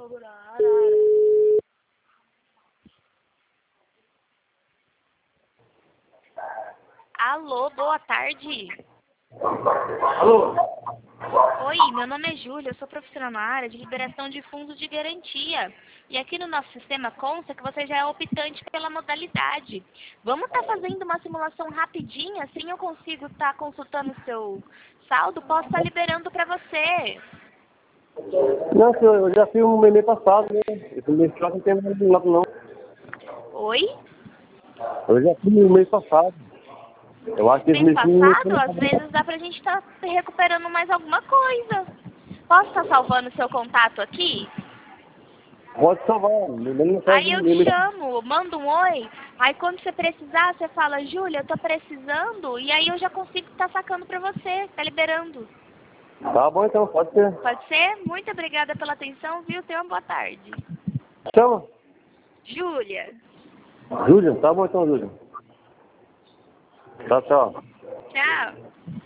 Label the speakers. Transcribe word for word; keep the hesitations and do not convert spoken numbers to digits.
Speaker 1: Alô, boa tarde.
Speaker 2: Alô?
Speaker 1: Oi, meu nome é Júlia, eu sou profissional na área de liberação de fundos de garantia. E aqui no nosso sistema consta que você já é optante pela modalidade. Vamos estar fazendo uma simulação rapidinha, assim eu consigo estar consultando o seu saldo, posso estar liberando para você.
Speaker 2: Não, senhor, eu já fiz um mês passado, né? Esse mês passado não tem mais nada, não.
Speaker 1: Oi?
Speaker 2: Eu já fiz um mês passado. Eu acho que esse
Speaker 1: Mês
Speaker 2: mês não
Speaker 1: passado, às vezes dá pra gente estar recuperando mais alguma coisa. Posso estar salvando o seu contato aqui?
Speaker 2: pode salvar. Me dá
Speaker 1: Aí
Speaker 2: mensagem
Speaker 1: eu
Speaker 2: no
Speaker 1: te
Speaker 2: e-mail.
Speaker 1: chamo, mando um oi. Aí quando você precisar, você fala, Júlia, eu tô precisando. E aí eu já consigo estar sacando pra você, tá liberando.
Speaker 2: Tá bom então, pode ser.
Speaker 1: Pode ser? Muito obrigada pela atenção, viu? Tenha uma boa tarde.
Speaker 2: Chama.
Speaker 1: Júlia.
Speaker 2: Júlia, tá bom então, Júlia. Tchau, tchau.
Speaker 1: Tchau.